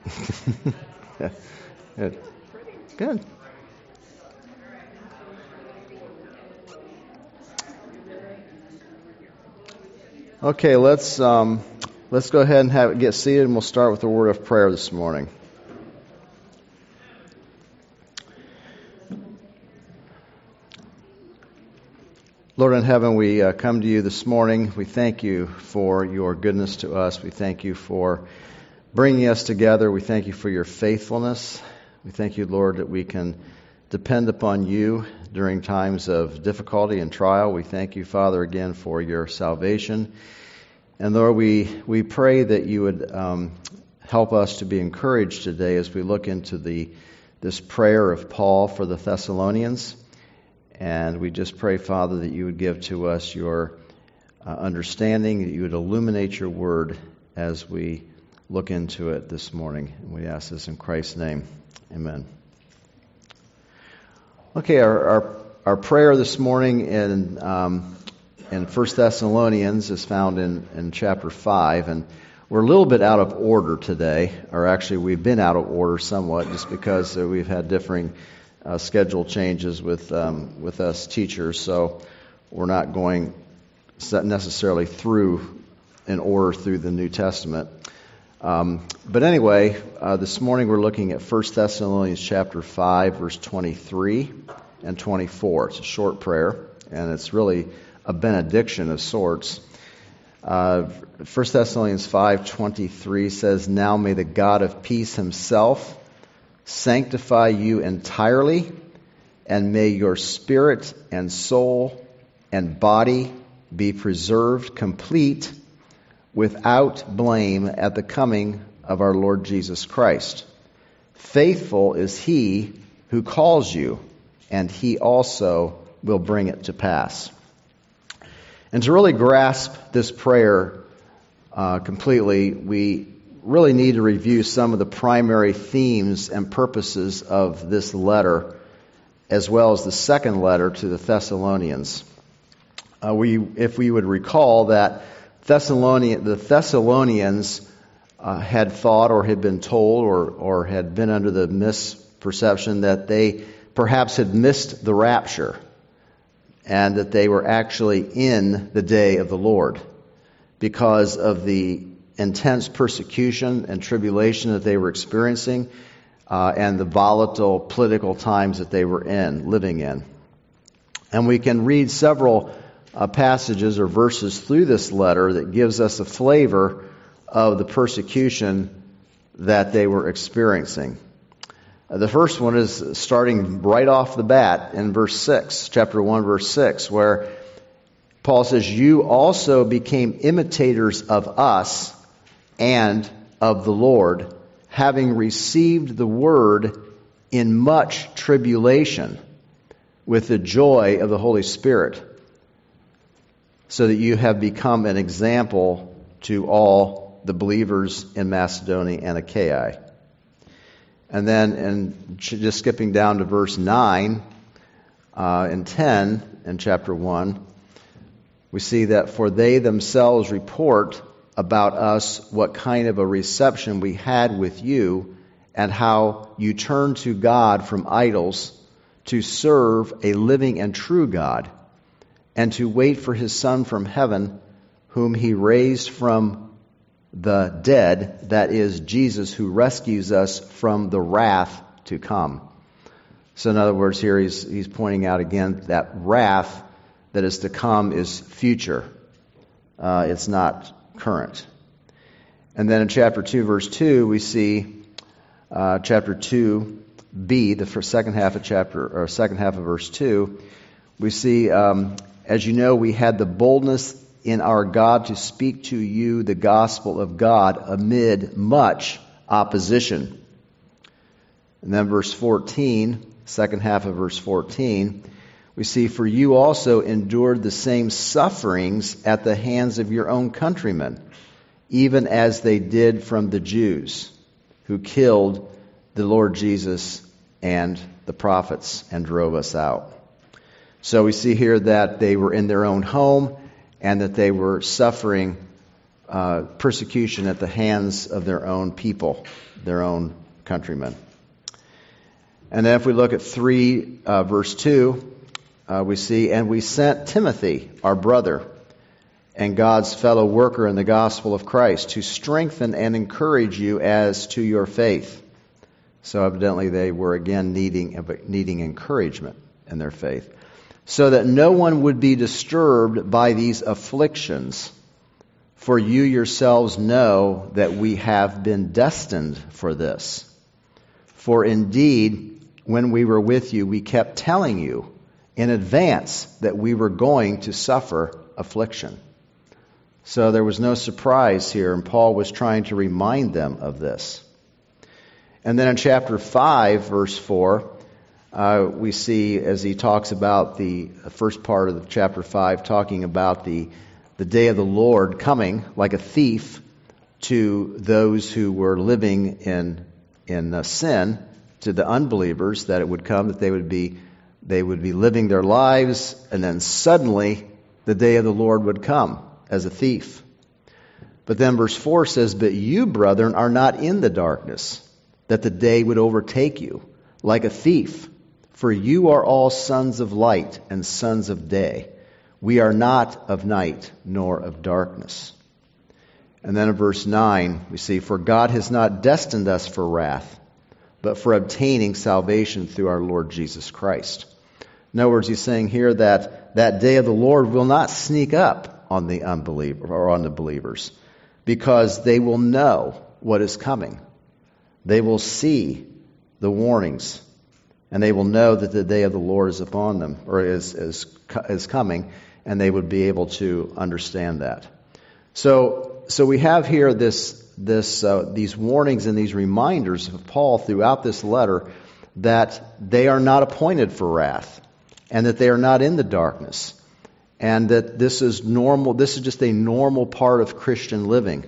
Good. Good. Okay, let's go ahead and get seated, and we'll start with a word of prayer this morning. Lord in heaven, we come to you this morning. We thank you for your goodness to us. We thank you for bringing us together. We thank you for your faithfulness. We thank you, Lord, that we can depend upon you during times of difficulty and trial. We thank you, Father, again for your salvation. And Lord, we pray that you would help us to be encouraged today as we look into this prayer of Paul for the Thessalonians. And we just pray, Father, that you would give to us your understanding, that you would illuminate your word as we look into it this morning. And we ask this in Christ's name. Amen. Okay, our prayer this morning in 1 Thessalonians is found in chapter 5. And we're a little bit out of order today, or actually we've been out of order somewhat just because we've had differing schedule changes with us teachers, so we're not going necessarily through in order through the New Testament. But anyway, this morning we're looking at 1 Thessalonians chapter 5, verse 23 and 24. It's a short prayer, and it's really a benediction of sorts. 1 Thessalonians 5:23 says, "Now may the God of peace himself sanctify you entirely, and may your spirit and soul and body be preserved complete without blame at the coming of our Lord Jesus Christ. Faithful is he who calls you, and he also will bring it to pass." And to really grasp this prayer completely, we really need to review some of the primary themes and purposes of this letter, as well as the second letter to the Thessalonians. If we would recall that the Thessalonians had thought or had been told or had been under the misperception that they perhaps had missed the rapture and that they were actually in the day of the Lord because of the intense persecution and tribulation that they were experiencing and the volatile political times that they were living in. And we can read several passages or verses through this letter that gives us a flavor of the persecution that they were experiencing. The first one is starting right off the bat in verse 6, chapter 1, verse 6, where Paul says, "You also became imitators of us and of the Lord, having received the word in much tribulation with the joy of the Holy Spirit, so that you have become an example to all the believers in Macedonia and Achaia." And then, just skipping down to verse 9 and 10 in chapter 1, we see that, "For they themselves report about us what kind of a reception we had with you, and how you turned to God from idols to serve a living and true God, and to wait for his Son from heaven, whom he raised from the dead, that is, Jesus, who rescues us from the wrath to come." So in other words, here he's pointing out again that wrath that is to come is future. It's not current. And then in chapter 2, verse 2, we see chapter 2b, the second half of verse 2, we see, "As you know, we had the boldness in our God to speak to you the gospel of God amid much opposition." And then verse 14, second half of verse 14, we see, "For you also endured the same sufferings at the hands of your own countrymen, even as they did from the Jews, who killed the Lord Jesus and the prophets and drove us out." So we see here that they were in their own home and that they were suffering persecution at the hands of their own people, their own countrymen. And then if we look at 3, verse 2, we see, "And we sent Timothy, our brother, and God's fellow worker in the gospel of Christ, to strengthen and encourage you as to your faith." So evidently they were again needing encouragement in their faith. "So that no one would be disturbed by these afflictions. For you yourselves know that we have been destined for this. For indeed, when we were with you, we kept telling you in advance that we were going to suffer affliction." So there was no surprise here, and Paul was trying to remind them of this. And then in chapter 5, verse 4, we see as he talks about the first part of chapter 5, talking about the day of the Lord coming like a thief to those who were living in sin, to the unbelievers, that it would come, that they would be living their lives, and then suddenly the day of the Lord would come as a thief. But then verse 4 says, "But you, brethren, are not in the darkness, that the day would overtake you like a thief. For you are all sons of light and sons of day. We are not of night nor of darkness." And then in verse 9, we see, "For God has not destined us for wrath, but for obtaining salvation through our Lord Jesus Christ." In other words, he's saying here that day of the Lord will not sneak up on the unbeliever or on the believers, because they will know what is coming. They will see the warnings, and they will know that the day of the Lord is upon them, or is coming, and they would be able to understand that. So we have here these warnings and these reminders of Paul throughout this letter that they are not appointed for wrath, and that they are not in the darkness, and that this is normal. This is just a normal part of Christian living.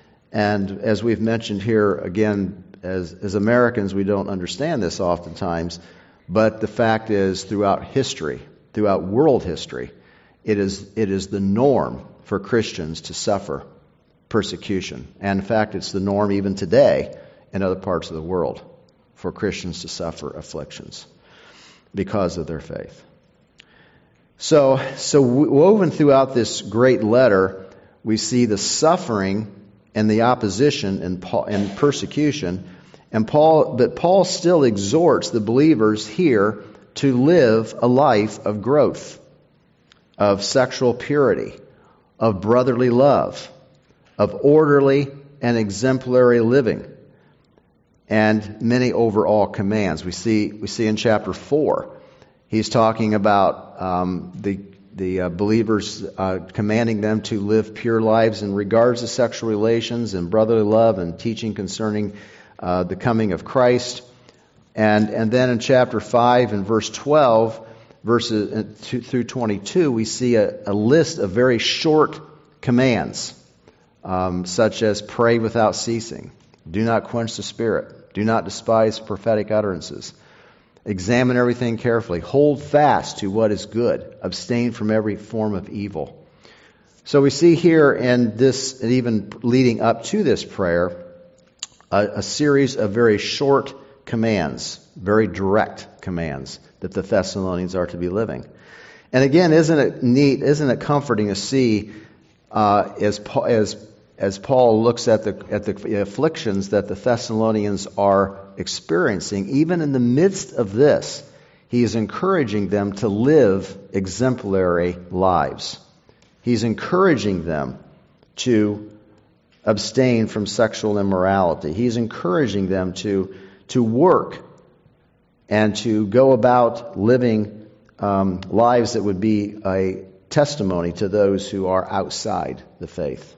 And as we've mentioned here, again, as Americans, we don't understand this oftentimes, but the fact is, throughout history, throughout world history, it is the norm for Christians to suffer persecution. And in fact, it's the norm even today in other parts of the world for Christians to suffer afflictions because of their faith. So woven throughout this great letter, we see the suffering and the opposition and persecution. But Paul still exhorts the believers here to live a life of growth, of sexual purity, of brotherly love, of orderly and exemplary living, and many overall commands. We see in chapter 4, he's talking about the believers, commanding them to live pure lives in regards to sexual relations and brotherly love, and teaching concerning the coming of Christ. And then in chapter 5 and verse 12, verses 2 through 22, we see a list of very short commands, such as pray without ceasing, do not quench the spirit, do not despise prophetic utterances, examine everything carefully, hold fast to what is good, abstain from every form of evil. So we see here in this, and even leading up to this prayer, a series of very short commands, very direct commands that the Thessalonians are to be living. And again, isn't it neat, isn't it comforting to see as Paul looks at the afflictions that the Thessalonians are experiencing, even in the midst of this, he is encouraging them to live exemplary lives. He's encouraging them to abstain from sexual immorality. He's encouraging them to work and to go about living lives that would be a testimony to those who are outside the faith.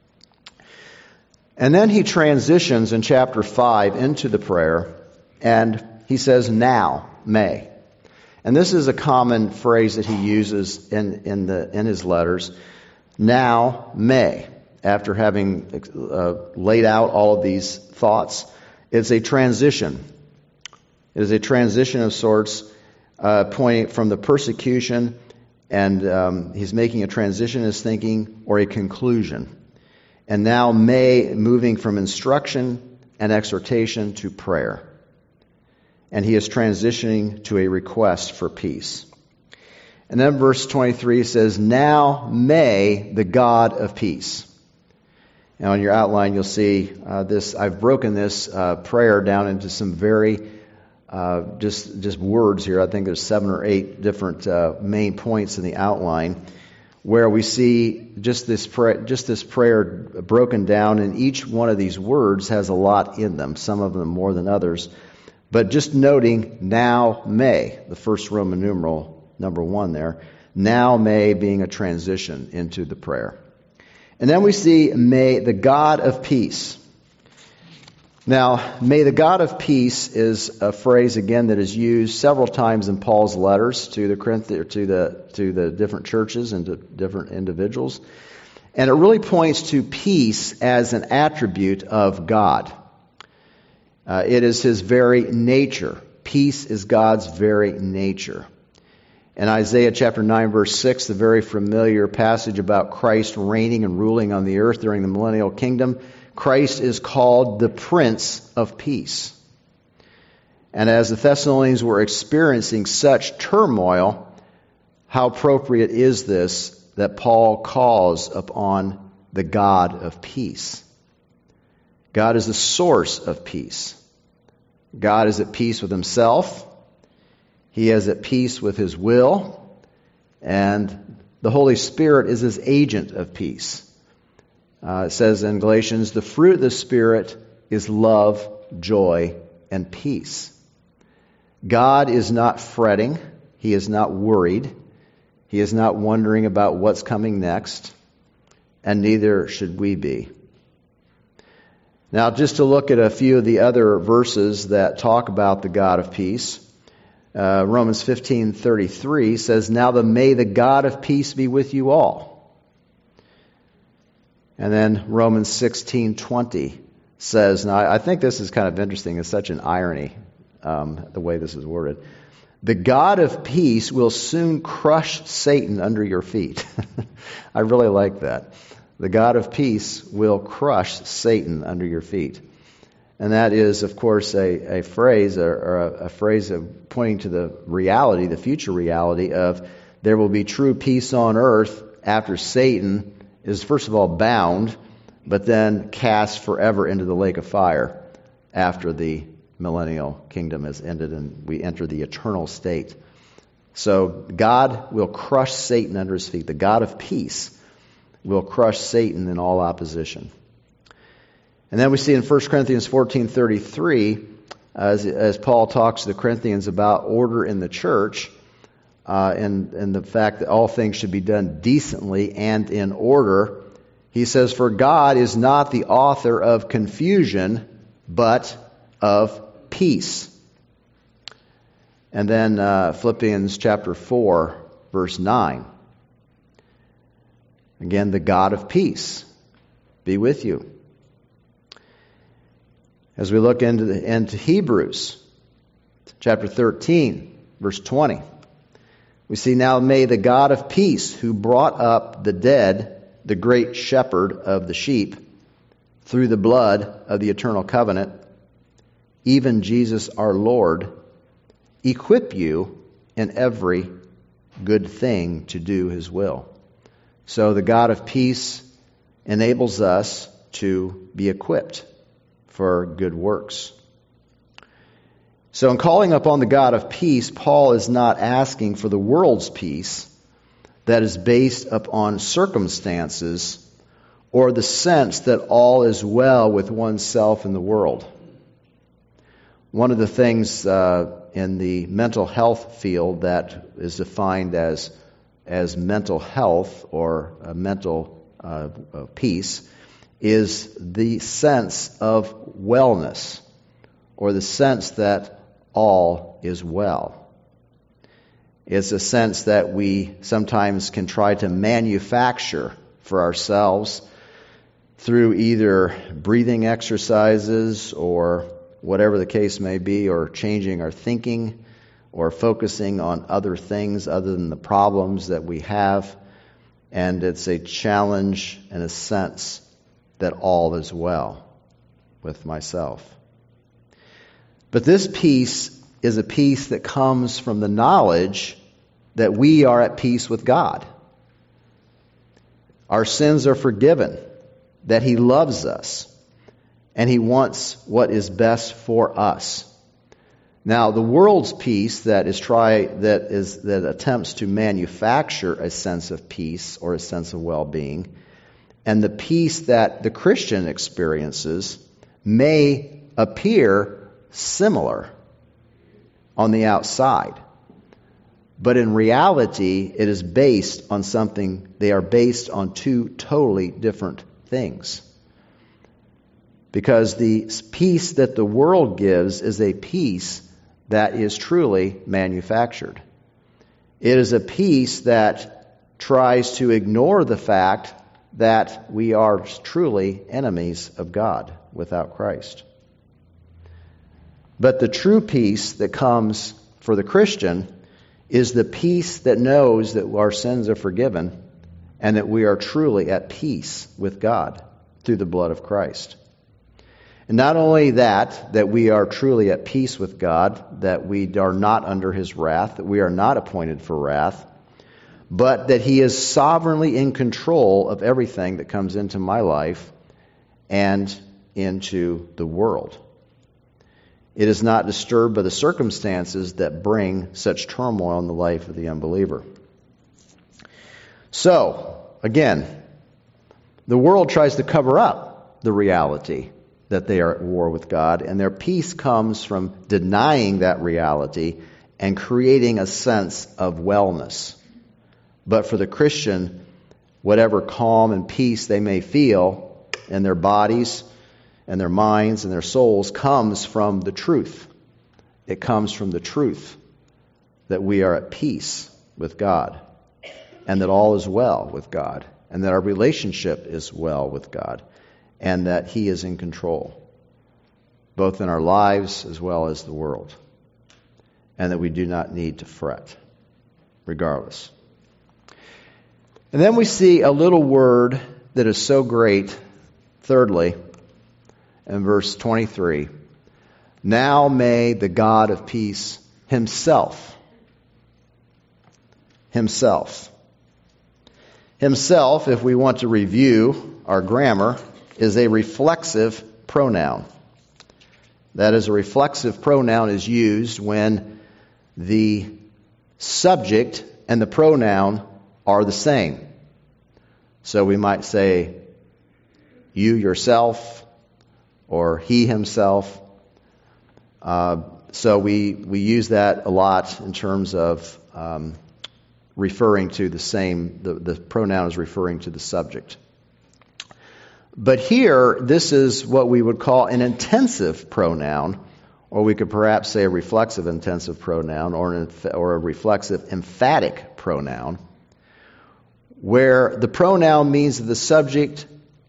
And then he transitions in chapter 5 into the prayer, and he says, "Now may." And this is a common phrase that he uses in his letters. Now may. After having laid out all of these thoughts, it's a transition. It is a transition of sorts, pointing from the persecution, and he's making a transition in his thinking, or a conclusion. And now may, moving from instruction and exhortation to prayer. And he is transitioning to a request for peace. And then verse 23 says, now may the God of peace. Now in your outline you'll see this. I've broken this prayer down into some very just words here. I think there's 7 or 8 different main points in the outline where we see just this prayer broken down, and each one of these words has a lot in them, some of them more than others. But just noting, now may, the first Roman numeral, number 1 there, now may being a transition into the prayer. And then we see, may the God of peace. Now, may the God of peace is a phrase, again, that is used several times in Paul's letters to the different churches and to different individuals. And it really points to peace as an attribute of God. It is his very nature. Peace is God's very nature. In Isaiah chapter 9, verse 6, the very familiar passage about Christ reigning and ruling on the earth during the millennial kingdom, Christ is called the Prince of Peace. And as the Thessalonians were experiencing such turmoil, how appropriate is this that Paul calls upon the God of peace? God is the source of peace. God is at peace with himself. He is at peace with his will. And the Holy Spirit is his agent of peace. It says in Galatians, the fruit of the Spirit is love, joy, and peace. God is not fretting. He is not worried. He is not wondering about what's coming next. And neither should we be. Now, just to look at a few of the other verses that talk about the God of peace. Romans 15:33 says, now may the God of peace be with you all. And then Romans 16:20 says, now I think this is kind of interesting. It's such an irony, the way this is worded. The God of peace will soon crush Satan under your feet. I really like that. The God of peace will crush Satan under your feet. And that is, of course, a phrase of pointing to the reality, the future reality of there will be true peace on earth after Satan is first of all bound, but then cast forever into the lake of fire after the millennial kingdom has ended and we enter the eternal state. So God will crush Satan under his feet. The God of peace will crush Satan in all opposition. And then we see in 1 Corinthians 14:33, as Paul talks to the Corinthians about order in the church, and the fact that all things should be done decently and in order, he says, for God is not the author of confusion, but of peace. And then Philippians chapter 4, verse 9. Again, the God of peace be with you. As we look into Hebrews chapter 13, verse 20, we see, now may the God of peace, who brought up the dead, the great shepherd of the sheep, through the blood of the eternal covenant, even Jesus our Lord, equip you in every good thing to do his will. So the God of peace enables us to be equipped for good works. So in calling upon the God of peace, Paul is not asking for the world's peace that is based upon circumstances or the sense that all is well with oneself and the world. One of the things in the mental health field that is defined as mental health or mental peace is the sense of wellness, or the sense that all is well. It's a sense that we sometimes can try to manufacture for ourselves through either breathing exercises or whatever the case may be, or changing our thinking, or focusing on other things other than the problems that we have. And it's a challenge, in a sense, that all is well with myself. But this peace is a peace that comes from the knowledge that we are at peace with God. Our sins are forgiven, that He loves us, and He wants what is best for us. Now, the world's peace that attempts to manufacture a sense of peace or a sense of well-being, and the peace that the Christian experiences may appear similar on the outside. But in reality, it is based on something, they are based on two totally different things. Because the peace that the world gives is a peace that is truly manufactured. It is a peace that tries to ignore the fact that we are truly enemies of God without Christ. But the true peace that comes for the Christian is the peace that knows that our sins are forgiven and that we are truly at peace with God through the blood of Christ. And not only that we are truly at peace with God, that we are not under His wrath, that we are not appointed for wrath, but that He is sovereignly in control of everything that comes into my life and into the world. It is not disturbed by the circumstances that bring such turmoil in the life of the unbeliever. So, again, the world tries to cover up the reality that they are at war with God, and their peace comes from denying that reality and creating a sense of wellness. But for the Christian, whatever calm and peace they may feel in their bodies and their minds and their souls comes from the truth. It comes from the truth that we are at peace with God and that all is well with God and that our relationship is well with God and that He is in control, both in our lives as well as the world, and that we do not need to fret regardless. And then we see a little word that is so great, thirdly, in verse 23. Now may the God of peace Himself, if we want to review our grammar, is a reflexive pronoun. That is, a reflexive pronoun is used when the subject and the pronoun are the same. So we might say, you yourself, or he himself. So we use that a lot in terms of referring to the same, the pronoun is referring to the subject. But here, this is what we would call an intensive pronoun, or we could perhaps say a reflexive intensive pronoun, or a reflexive emphatic pronoun, where the pronoun means the subject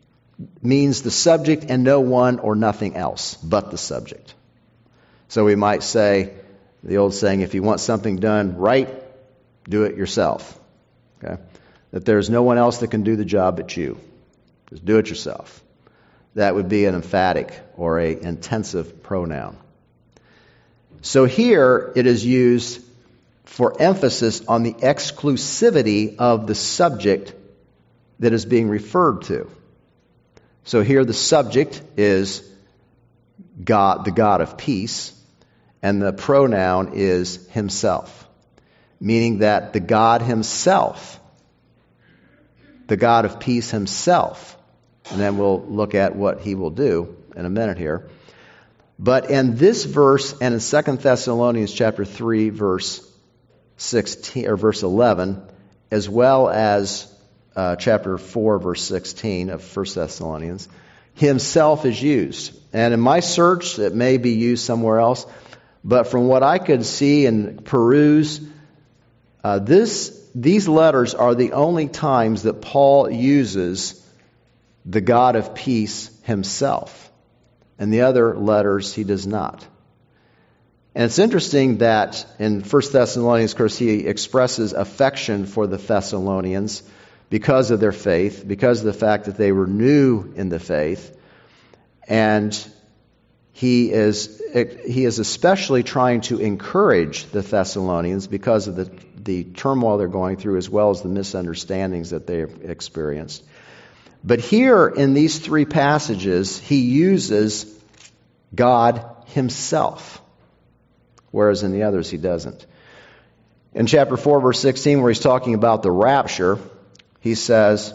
and no one or nothing else but the subject. So we might say, the old saying, if you want something done right, do it yourself. Okay? That there's no one else that can do the job but you. Just do it yourself. That would be an emphatic or an intensive pronoun. So here it is used for emphasis on the exclusivity of the subject that is being referred to. So here the subject is God, the God of peace, and the pronoun is Himself, meaning that the God Himself, the God of peace Himself, and then we'll look at what He will do in a minute here. But in this verse and in 2 Thessalonians chapter 3, verse 16 or verse 11, as well as chapter 4, verse 16 of 1 Thessalonians, Himself is used. And in my search, it may be used somewhere else, but from what I could see and peruse, these letters are the only times that Paul uses the God of peace Himself. And the other letters he does not. And it's interesting that in 1 Thessalonians, of course, he expresses affection for the Thessalonians because of their faith, because of the fact that they were new in the faith. And he is especially trying to encourage the Thessalonians because of the turmoil they're going through, as well as the misunderstandings that they experienced. But here in these three passages, he uses God himself, whereas in the others he doesn't. In chapter 4, verse 16, where he's talking about the rapture, he says,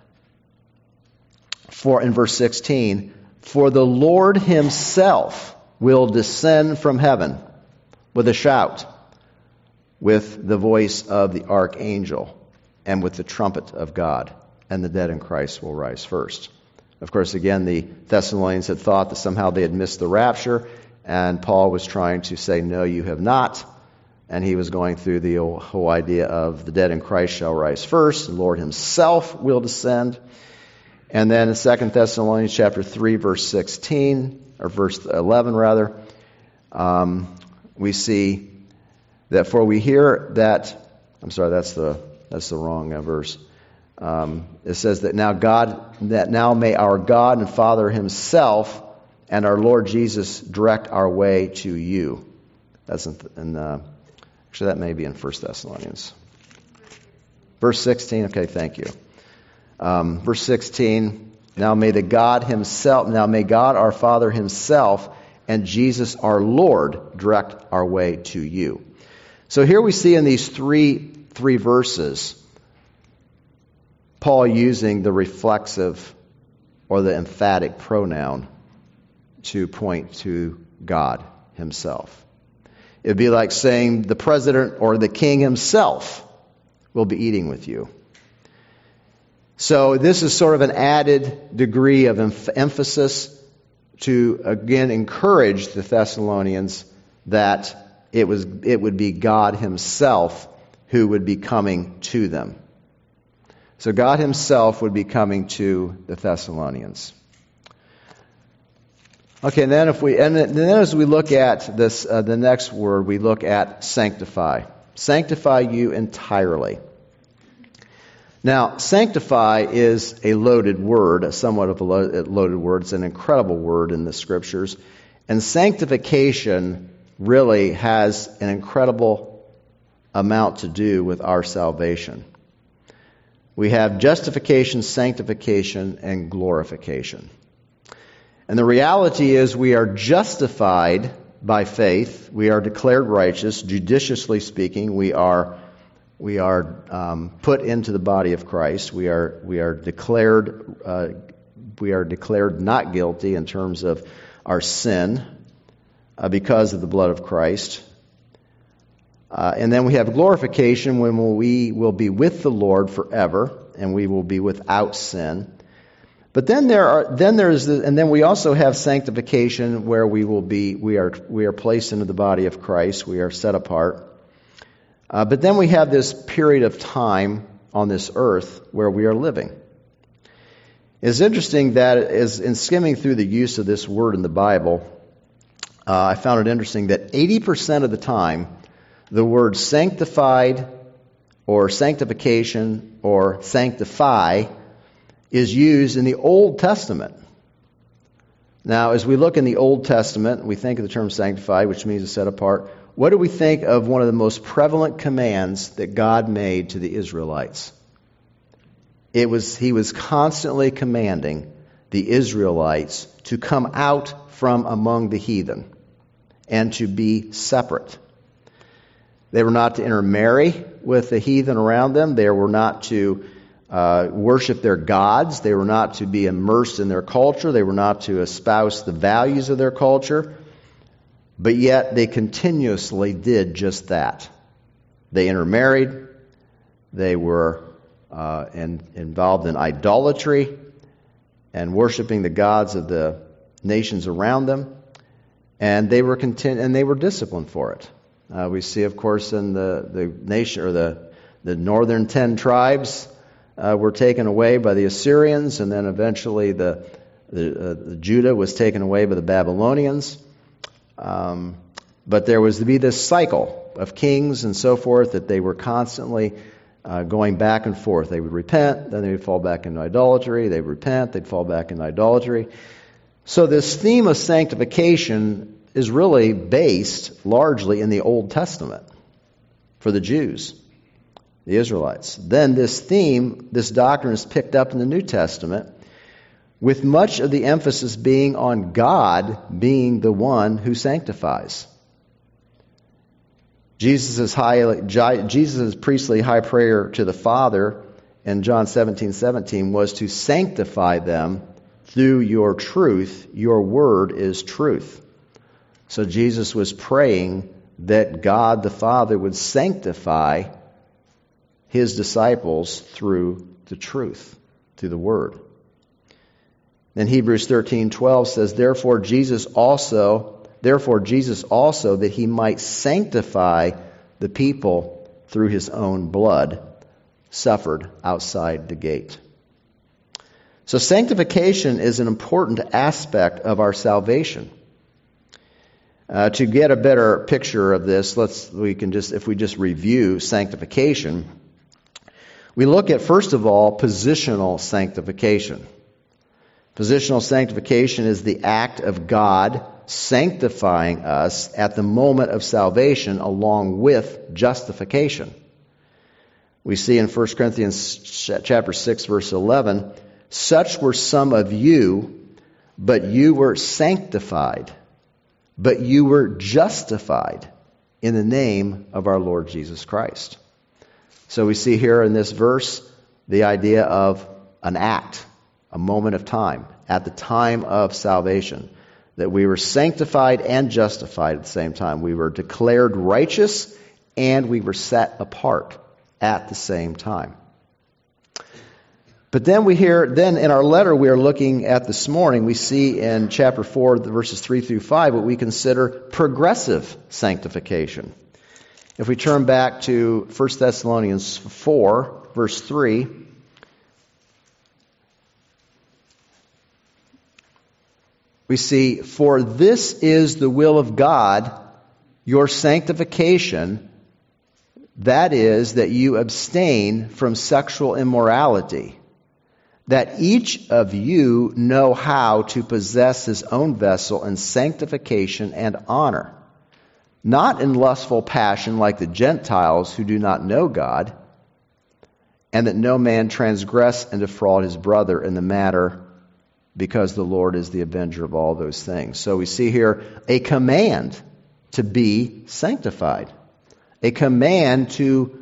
in verse 16, "For the Lord himself will descend from heaven with a shout, with the voice of the archangel, and with the trumpet of God, and the dead in Christ will rise first." Of course, again, the Thessalonians had thought that somehow they had missed the rapture, and Paul was trying to say, no, you have not. And he was going through the whole idea of the dead in Christ shall rise first, the Lord himself will descend. And then in 2 Thessalonians chapter 3, verse 16, or verse 11 rather, we see that for we hear that, I'm sorry, that's the wrong verse. It says that now may our God and Father himself and our Lord Jesus direct our way to you. That's actually that may be in 1 Thessalonians. Verse 16, okay, thank you. Verse 16, now may God our Father himself and Jesus our Lord direct our way to you. So here we see in these three verses, Paul using the reflexive or the emphatic pronoun to point to God himself. It would be like saying the president or the king himself will be eating with you. So this is sort of an added degree of emphasis to, again, encourage the Thessalonians that it would be God himself who would be coming to them. So God himself would be coming to the Thessalonians. Okay, and then as we look at this, the next word, we look at sanctify. Sanctify you entirely. Now, sanctify is a loaded word, somewhat of a loaded word. It's an incredible word in the Scriptures. And sanctification really has an incredible amount to do with our salvation. We have justification, sanctification, and glorification. And the reality is we are justified by faith. We are declared righteous. Judiciously speaking, we are put into the body of Christ. We are declared not guilty in terms of our sin because of the blood of Christ. And then we have glorification when we will be with the Lord forever, and we will be without sin. But then we also have sanctification where we are placed into the body of Christ. We are set apart. But then we have this period of time on this earth where we are living. It's interesting that in skimming through the use of this word in the Bible, I found it interesting that 80% of the time, the word sanctified or sanctification or sanctify is used in the Old Testament. Now, as we look in the Old Testament, we think of the term sanctified, which means to set apart. What do we think of one of the most prevalent commands that God made to the Israelites? He was constantly commanding the Israelites to come out from among the heathen and to be separate. They were not to intermarry with the heathen around them. They were not to worship their gods. They were not to be immersed in their culture. They were not to espouse the values of their culture. But yet they continuously did just that. They intermarried. They were involved in idolatry and worshiping the gods of the nations around them. And they were disciplined for it. We see, of course, in the nation or the northern 10 tribes were taken away by the Assyrians, and then eventually the Judah was taken away by the Babylonians. But there was to be this cycle of kings and so forth that they were constantly going back and forth. They would repent, then they would fall back into idolatry. They would repent, they'd fall back into idolatry. So this theme of sanctification is really based largely in the Old Testament for the Jews, the Israelites. Then this theme, this doctrine is picked up in the New Testament, with much of the emphasis being on God being the one who sanctifies. Jesus' priestly high prayer to the Father in John 17:17 was to sanctify them through your truth. Your word is truth. So Jesus was praying that God the Father would sanctify his disciples through the truth, through the word. Then Hebrews 13:12 says, Therefore Jesus also, that he might sanctify the people through his own blood, suffered outside the gate. So sanctification is an important aspect of our salvation. To get a better picture of this, if we just review sanctification, we look at, first of all, positional sanctification. Positional sanctification is the act of God sanctifying us at the moment of salvation along with justification. We see in 1 Corinthians chapter 6, verse 11, Such were some of you, but you were sanctified, but you were justified in the name of our Lord Jesus Christ. So we see here in this verse the idea of an act, a moment of time, at the time of salvation, that we were sanctified and justified at the same time. We were declared righteous and we were set apart at the same time. But then in our letter we are looking at this morning, we see in chapter 4, verses 3 through 5, what we consider progressive sanctification. If we turn back to 1 Thessalonians 4, verse 3, we see, For this is the will of God, your sanctification, that is, that you abstain from sexual immorality, that each of you know how to possess his own vessel in sanctification and honor, not in lustful passion like the Gentiles who do not know God, and that no man transgress and defraud his brother in the matter, because the Lord is the avenger of all those things. So we see here a command to be sanctified, a command to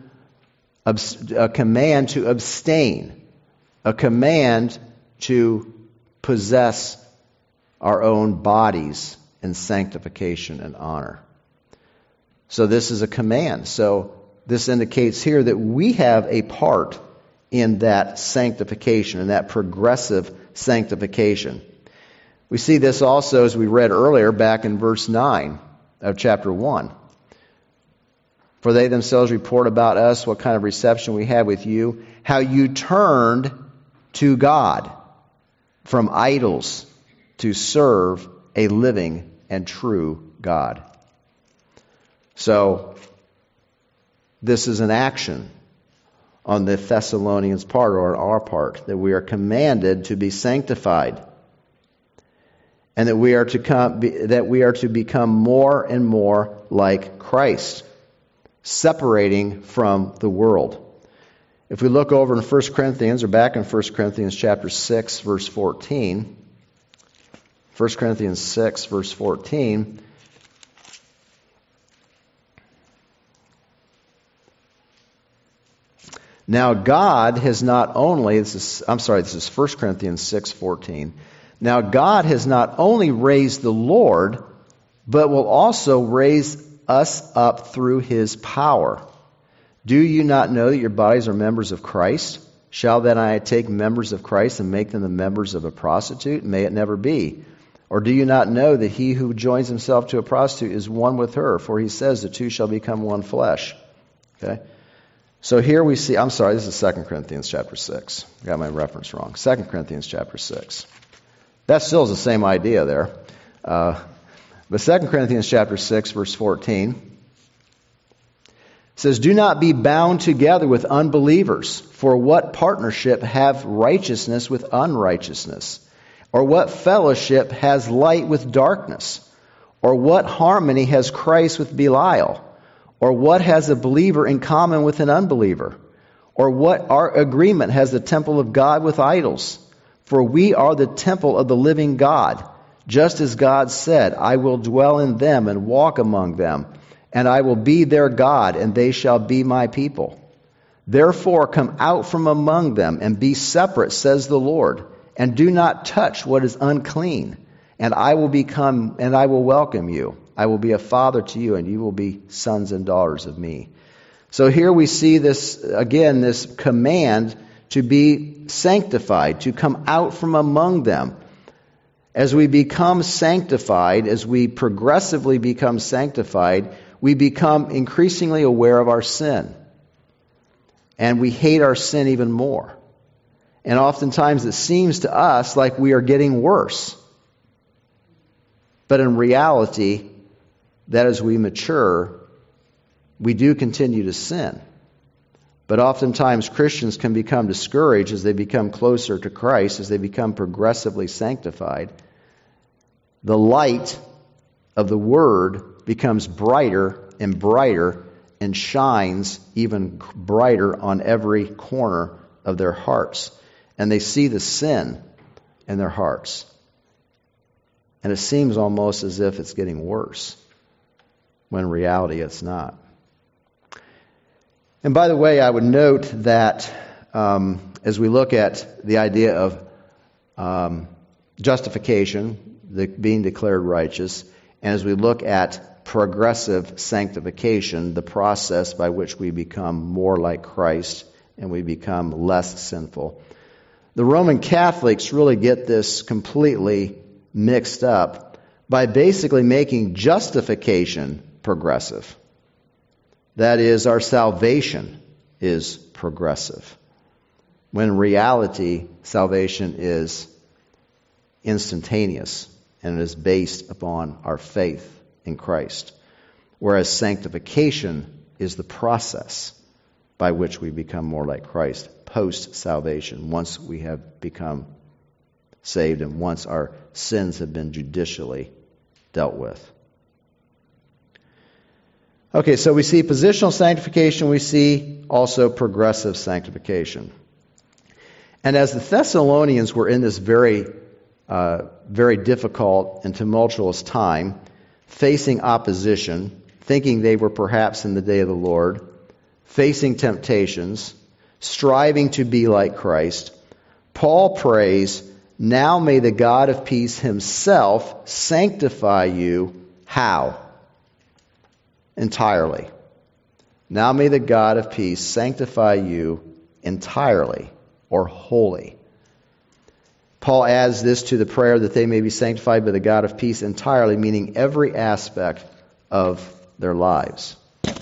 abstain, a command to possess our own bodies in sanctification and honor. So this is a command. So this indicates here that we have a part in that sanctification, in that progressive sanctification. We see this also, as we read earlier, back in verse 9 of chapter 1. For they themselves report about us what kind of reception we had with you, how you turned to God from idols to serve a living and true God. So, this is an action on the Thessalonians' part, or on our part, that we are commanded to be sanctified, and that we are to become more and more like Christ, separating from the world. If we look over in 1 Corinthians, or back in 1 Corinthians chapter 6, verse 14, 1 Corinthians 6, verse 14, Now God has not only, this is 1 Corinthians 6:14. Now God has not only raised the Lord, but will also raise us up through his power. Do you not know that your bodies are members of Christ? Shall then I take members of Christ and make them the members of a prostitute? May it never be. Or do you not know that he who joins himself to a prostitute is one with her? For he says the two shall become one flesh. Okay? So here we see, this is 2 Corinthians chapter 6. I got my reference wrong. 2 Corinthians chapter 6. That still is the same idea there. But 2 Corinthians chapter 6, verse 14. It says, do not be bound together with unbelievers. For what partnership have righteousness with unrighteousness? Or what fellowship has light with darkness? Or what harmony has Christ with Belial? Or what has a believer in common with an unbeliever? Or what agreement has the temple of God with idols? For we are the temple of the living God. Just as God said, I will dwell in them and walk among them, and I will be their God, and they shall be my people. Therefore come out from among them and be separate, says the Lord, and do not touch what is unclean, and I will welcome you. I will be a father to you, and you will be sons and daughters of me. So here we see this, again, this command to be sanctified, to come out from among them. As we become sanctified, as we progressively become sanctified, we become increasingly aware of our sin. And we hate our sin even more. And oftentimes it seems to us like we are getting worse. But in reality, that as we mature, we do continue to sin. But oftentimes Christians can become discouraged as they become closer to Christ, as they become progressively sanctified. The light of the Word becomes brighter and brighter and shines even brighter on every corner of their hearts. And they see the sin in their hearts. And it seems almost as if it's getting worse, when in reality it's not. And by the way, I would note that as we look at the idea of justification, being declared righteous, and as we look at progressive sanctification, the process by which we become more like Christ and we become less sinful, the Roman Catholics really get this completely mixed up by basically making justification progressive. That is, our salvation is progressive. When in reality, salvation is instantaneous and it is based upon our faith in Christ. Whereas sanctification is the process by which we become more like Christ post-salvation, once we have become saved and once our sins have been judicially dealt with. Okay, so we see positional sanctification, we see also progressive sanctification. And as the Thessalonians were in this very difficult and tumultuous time, facing opposition, thinking they were perhaps in the day of the Lord, facing temptations, striving to be like Christ, Paul prays, now may the God of peace himself sanctify you. How? Entirely. Now may the God of peace sanctify you entirely or wholly. Paul adds this to the prayer that they may be sanctified by the God of peace entirely, meaning every aspect of their lives.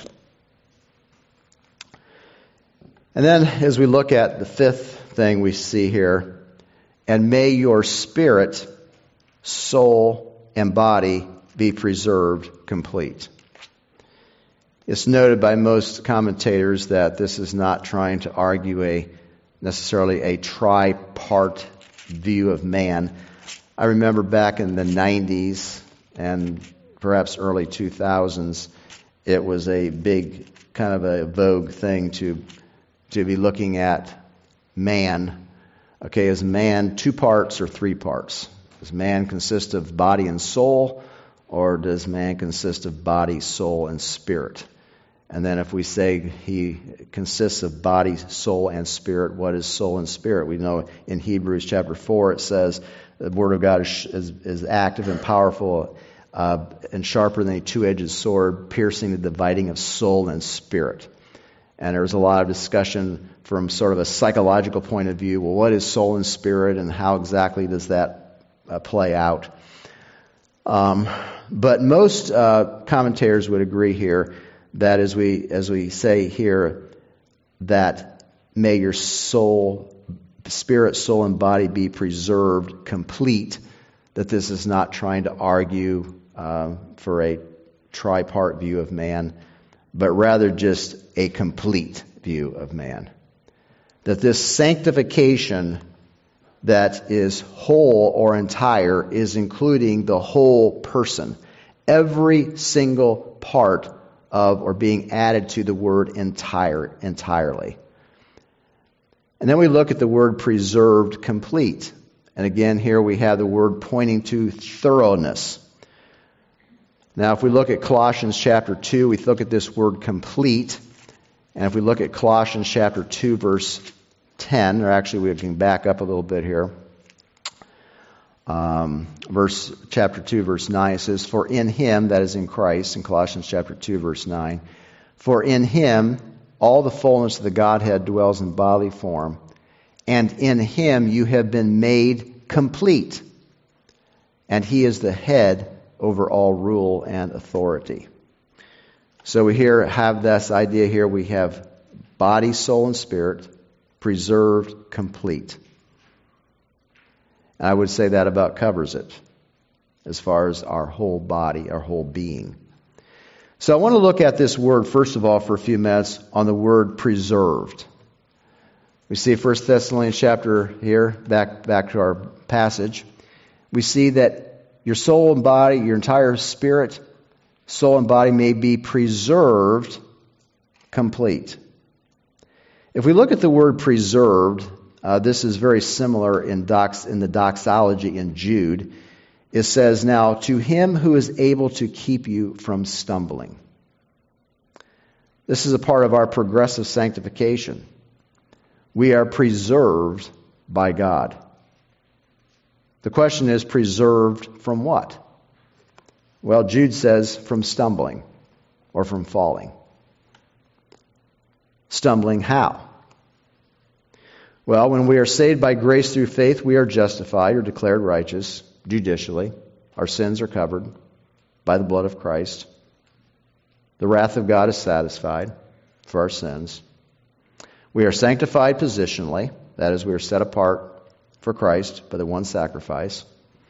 And then as we look at the fifth thing we see here, and may your spirit, soul, and body be preserved complete. It's noted by most commentators that this is not trying to argue necessarily a tripart view of man. I remember back in the 90s and perhaps early 2000s, it was a big kind of a vogue thing to be looking at man. Okay, is man 2 parts or 3 parts? Does man consist of body and soul, or does man consist of body, soul, and spirit? And then if we say he consists of body, soul, and spirit, what is soul and spirit? We know in Hebrews chapter 4 it says the Word of God is active and powerful and sharper than a two-edged sword, piercing the dividing of soul and spirit. And there's a lot of discussion from sort of a psychological point of view. Well, what is soul and spirit, and how exactly does that play out? But most commentators would agree here that as we say here, that may your soul, spirit, soul, and body be preserved complete, that this is not trying to argue for a tripart view of man, but rather just a complete view of man. That this sanctification that is whole or entire is including the whole person. Every single part of or being added to the word entirely. And then we look at the word preserved complete. And again, here we have the word pointing to thoroughness. Now, if we look at Colossians chapter 2, we look at this word complete. And if we look at Colossians chapter 2, verse 10, or actually we can back up a little bit here. Chapter 2, verse 9, it says, "For in him," that is in Christ, in Colossians chapter 2, verse 9, "For in him all the fullness of the Godhead dwells in bodily form, and in him you have been made complete, and he is the head over all rule and authority." So we have this idea here. We have body, soul, and spirit preserved complete. And I would say that about covers it as far as our whole body, our whole being. So I want to look at this word, first of all, for a few minutes on the word preserved. We see 1 Thessalonians chapter here, back to our passage. We see that your soul and body, your entire spirit, soul and body may be preserved complete. If we look at the word preserved, this is very similar in the doxology in Jude. It says, "Now to him who is able to keep you from stumbling." This is a part of our progressive sanctification. We are preserved by God. The question is, preserved from what? Well, Jude says from stumbling or from falling. Stumbling how? Well, when we are saved by grace through faith, we are justified or declared righteous judicially. Our sins are covered by the blood of Christ. The wrath of God is satisfied for our sins. We are sanctified positionally. That is, we are set apart for Christ by the one sacrifice.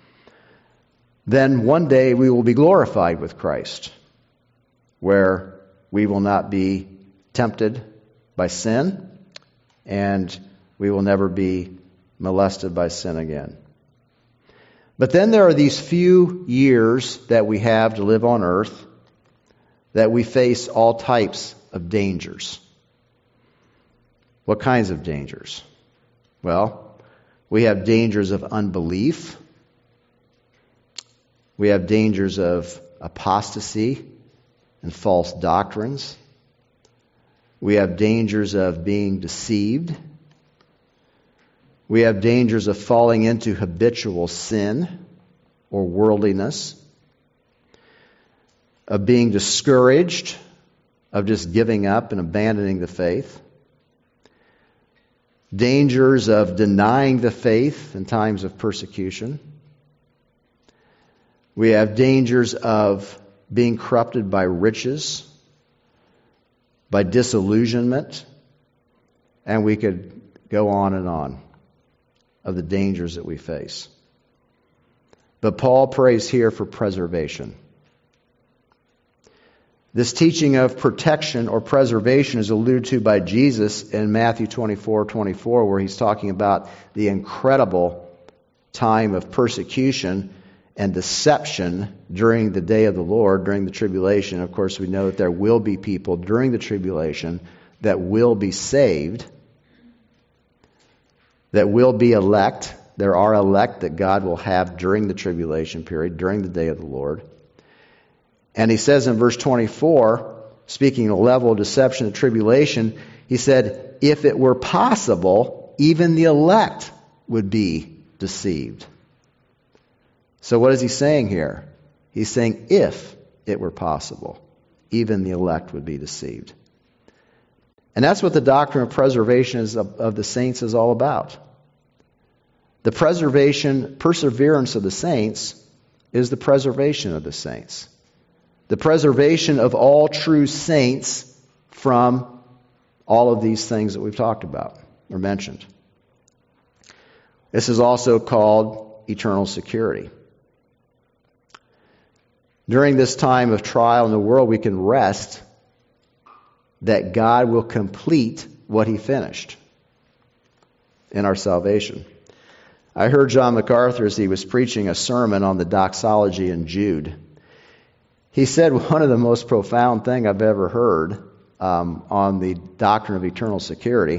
Then one day we will be glorified with Christ, where we will not be tempted by sin, and we will never be molested by sin again. But then there are these few years that we have to live on earth that we face all types of dangers. What kinds of dangers? Well, we have dangers of unbelief. We have dangers of apostasy and false doctrines. We have dangers of being deceived. We have dangers of falling into habitual sin or worldliness, of being discouraged, of just giving up and abandoning the faith. Dangers of denying the faith in times of persecution. We have dangers of being corrupted by riches, by disillusionment, and we could go on and on of the dangers that we face. But Paul prays here for preservation. This teaching of protection or preservation is alluded to by Jesus in Matthew 24:24, where he's talking about the incredible time of persecution and deception during the day of the Lord, during the tribulation. Of course, we know that there will be people during the tribulation that will be saved, that will be elect. There are elect that God will have during the tribulation period, during the day of the Lord. And he says in verse 24, speaking of the level of deception and tribulation, he said, if it were possible, even the elect would be deceived. So what is he saying here? He's saying if it were possible, even the elect would be deceived. And that's what the doctrine of preservation of the saints is all about. The perseverance of the saints is the preservation of the saints. The preservation of all true saints from all of these things that we've talked about or mentioned. This is also called eternal security. During this time of trial in the world, we can rest that God will complete what he finished in our salvation. I heard John MacArthur as he was preaching a sermon on the doxology in Jude. He said one of the most profound thing I've ever heard on the doctrine of eternal security.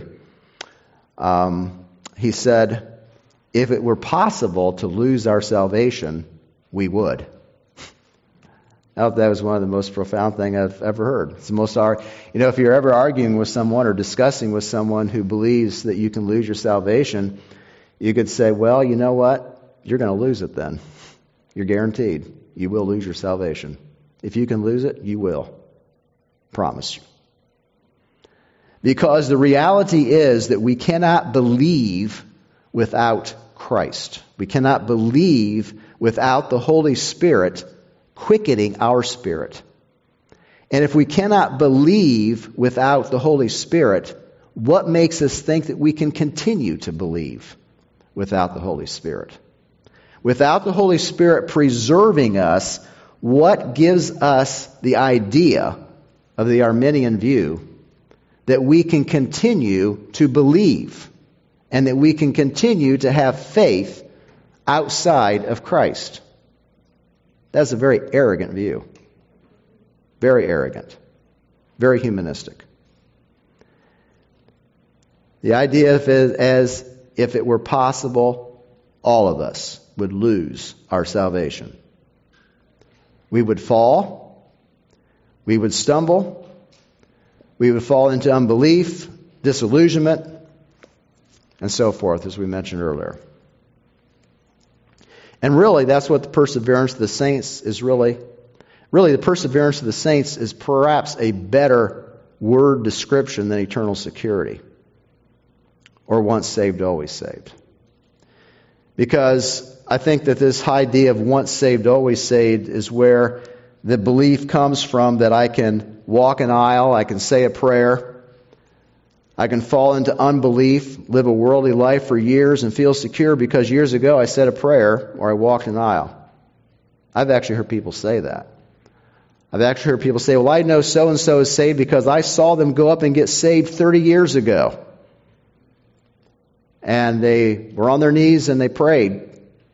He said, if it were possible to lose our salvation, we would. That was one of the most profound things I've ever heard. It's the most, if you're ever arguing with someone or discussing with someone who believes that you can lose your salvation, you could say, well, you know what? You're going to lose it then. You're guaranteed. You will lose your salvation. If you can lose it, you will. Promise you. Because the reality is that we cannot believe without Christ. We cannot believe without the Holy Spirit quickening our spirit. And if we cannot believe without the Holy Spirit, what makes us think that we can continue to believe without the Holy Spirit? Without the Holy Spirit preserving us, what gives us the idea of the Arminian view that we can continue to believe and that we can continue to have faith outside of Christ? That's a very arrogant view. Very arrogant. Very humanistic. The idea is if it were possible, all of us would lose our salvation. We would fall. We would stumble. We would fall into unbelief, disillusionment, and so forth, as we mentioned earlier. And really, that's what the perseverance of the saints is really. Really, the perseverance of the saints is perhaps a better word description than eternal security. Or once saved, always saved. Because I think that this idea of once saved, always saved is where the belief comes from that I can walk an aisle, I can say a prayer, I can fall into unbelief, live a worldly life for years and feel secure because years ago I said a prayer or I walked an aisle. I've actually heard people say that. I've actually heard people say, well, I know so-and-so is saved because I saw them go up and get saved 30 years ago. And they were on their knees and they prayed.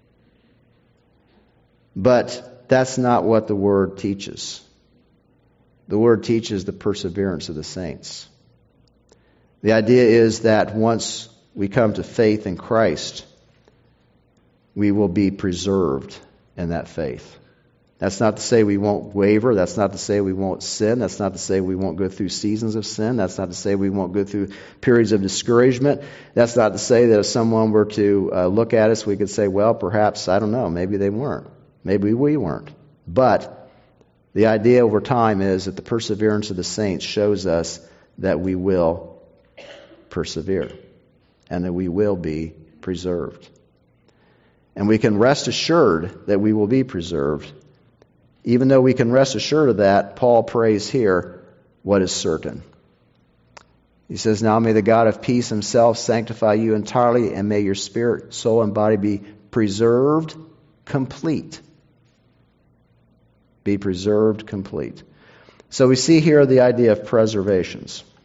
But that's not what the Word teaches. The Word teaches the perseverance of the saints. The idea is that once we come to faith in Christ, we will be preserved in that faith. That's not to say we won't waver. That's not to say we won't sin. That's not to say we won't go through seasons of sin. That's not to say we won't go through periods of discouragement. That's not to say that if someone were to look at us, we could say, well, perhaps, I don't know, maybe they weren't. Maybe we weren't. But the idea over time is that the perseverance of the saints shows us that we will persevere and that we will be preserved. And we can rest assured that we will be preserved. Even though we can rest assured of that, Paul prays here what is certain. He says, now may the God of peace himself sanctify you entirely, and may your spirit, soul, and body be preserved complete. Be preserved complete. So we see here the idea of preservation.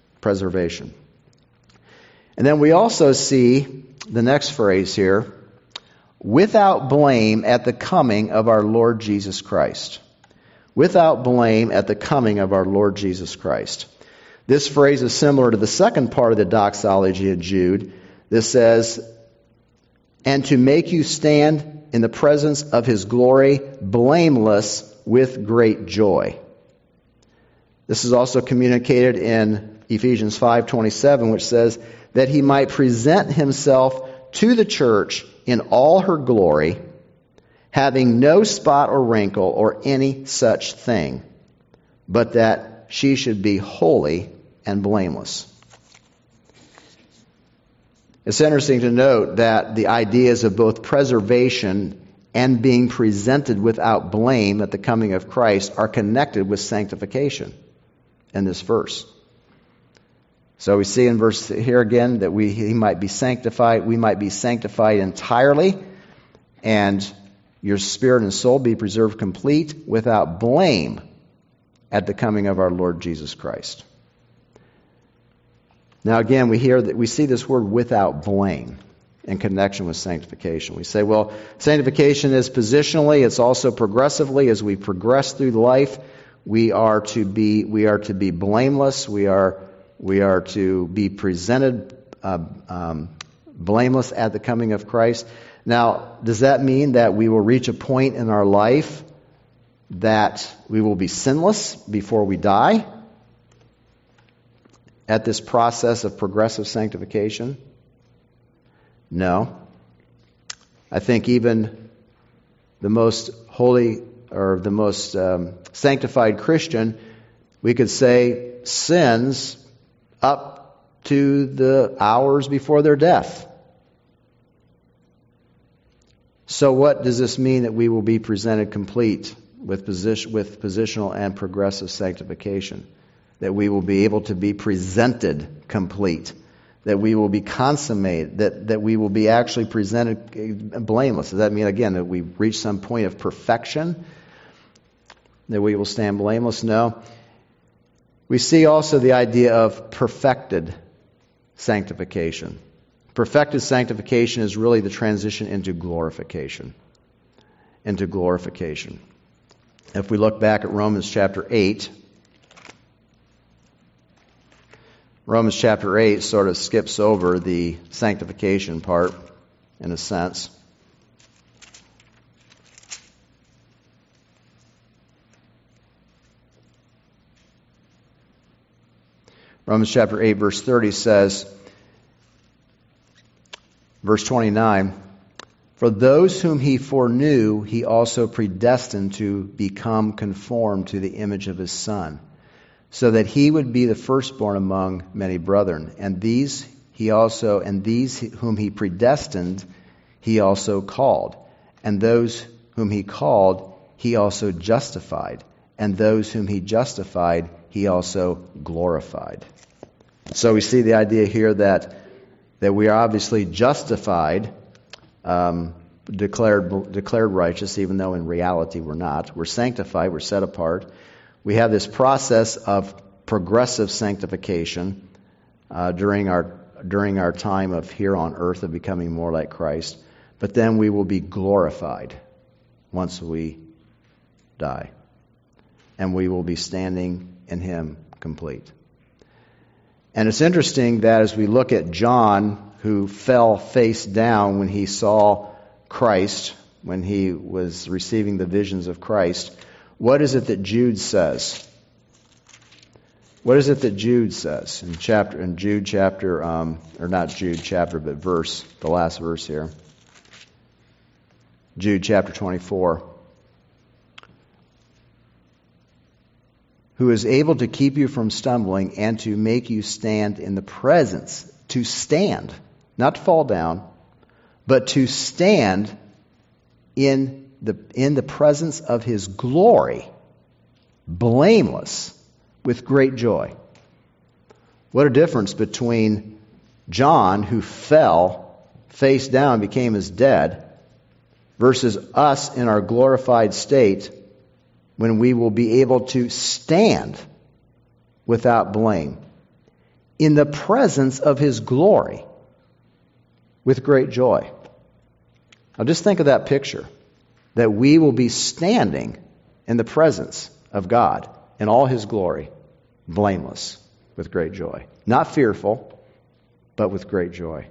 And then we also see the next phrase here, without blame at the coming of our Lord Jesus Christ. Without blame at the coming of our Lord Jesus Christ. This phrase is similar to the second part of the doxology of Jude. This says, and to make you stand in the presence of his glory, blameless with great joy. This is also communicated in Ephesians 5:27, which says that he might present himself to the church in all her glory, having no spot or wrinkle or any such thing, but that she should be holy and blameless. It's interesting to note that the ideas of both preservation and being presented without blame at the coming of Christ are connected with sanctification in this verse. So we see in verse here again that he might be sanctified, we might be sanctified entirely, and your spirit and soul be preserved complete without blame at the coming of our Lord Jesus Christ. Now again, we see this word without blame in connection with sanctification. We say, well, sanctification is positionally, it's also progressively. As we progress through life, we are to be blameless. We are to be presented blameless at the coming of Christ. Now, does that mean that we will reach a point in our life that we will be sinless before we die at this process of progressive sanctification? No. I think even the most holy or the most sanctified Christian, we could say, sins up to the hours before their death. So what does this mean that we will be presented complete with positional and progressive sanctification? That we will be able to be presented complete. That we will be consummated. That we will be actually presented blameless. Does that mean, again, that we reach some point of perfection? That we will stand blameless? No. We see also the idea of perfected sanctification. Perfected sanctification is really the transition into glorification. Into glorification. If we look back at Romans chapter 8, Romans chapter 8 sort of skips over the sanctification part, in a sense. Romans chapter 8, verse 30 says, verse 29, "For those whom he foreknew, he also predestined to become conformed to the image of his Son, so that he would be the firstborn among many brethren. And these whom he predestined, he also called. And those whom he called, he also justified. And those whom he justified, he also glorified." So we see the idea here that we are obviously justified, declared righteous, even though in reality we're not. We're sanctified, we're set apart. We have this process of progressive sanctification during our time of here on earth of becoming more like Christ. But then we will be glorified once we die. And we will be standing in Him complete. And it's interesting that as we look at John, who fell face down when he saw Christ, when he was receiving the visions of Christ, what is it that Jude says? What is it that Jude says in Jude chapter, or not Jude chapter, but verse, the last verse here. Jude chapter 24. "Who is able to keep you from stumbling and to make you stand in the presence," to stand, not to fall down, but to stand in the presence of His glory, blameless, with great joy. What a difference between John, who fell face down, became as dead, versus us in our glorified state, when we will be able to stand without blame in the presence of His glory with great joy. Now just think of that picture, that we will be standing in the presence of God in all His glory, blameless, with great joy. Not fearful, but with great joy.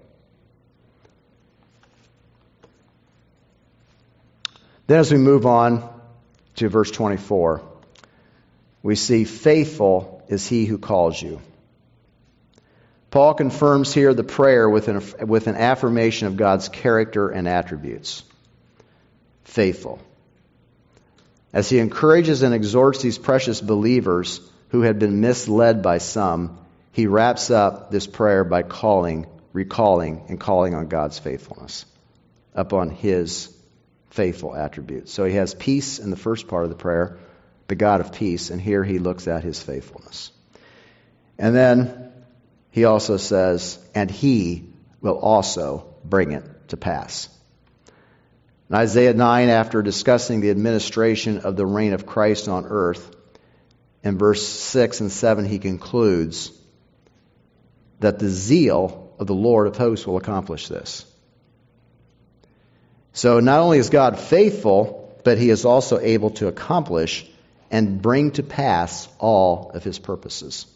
Then as we move on to verse 24, we see, "Faithful is He who calls you." Paul confirms here the prayer with an affirmation of God's character and attributes. Faithful. As he encourages and exhorts these precious believers who had been misled by some, he wraps up this prayer by recalling and calling on God's faithfulness, upon His faithful attributes. So he has peace in the first part of the prayer, the God of peace, and here he looks at His faithfulness. And then he also says, "and He will also bring it to pass." In Isaiah 9, after discussing the administration of the reign of Christ on earth, in verse 6 and 7 he concludes that the zeal of the Lord of hosts will accomplish this. So not only is God faithful, but he is also able to accomplish and bring to pass all of his purposes.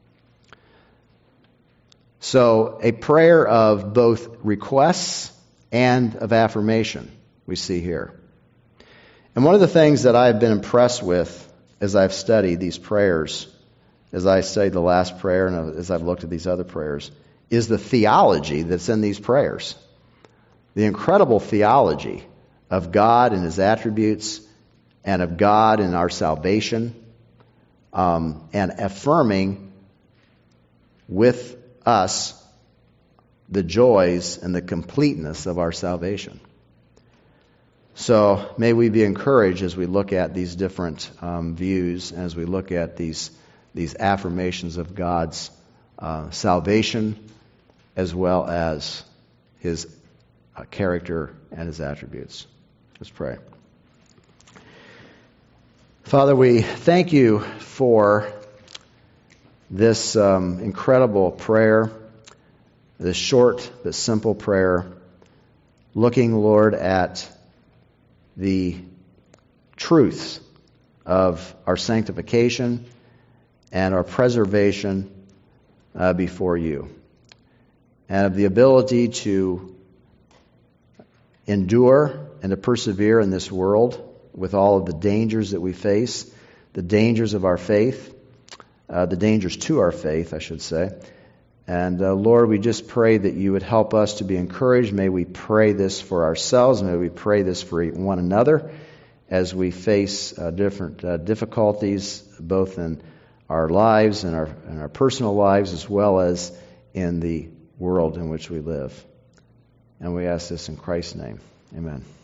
So a prayer of both requests and of affirmation we see here. And one of the things that I've been impressed with as I've studied these prayers, as I studied the last prayer and as I've looked at these other prayers, is the theology that's in these prayers. The incredible theology of God and his attributes and of God and our salvation, and affirming with us the joys and the completeness of our salvation. So may we be encouraged as we look at these different views, as we look at these affirmations of God's salvation, as well as his character and his attributes. Let's pray. Father, we thank you for this incredible prayer, this short but simple prayer, looking, Lord, at the truths of our sanctification and our preservation before you, and of the ability to endure and to persevere in this world with all of the dangers that we face, the dangers of our faith, the dangers to our faith, I should say. And Lord, we just pray that you would help us to be encouraged. May we pray this for ourselves. May we pray this for one another as we face different difficulties, both in our lives and our personal lives, as well as in the world in which we live. And we ask this in Christ's name. Amen.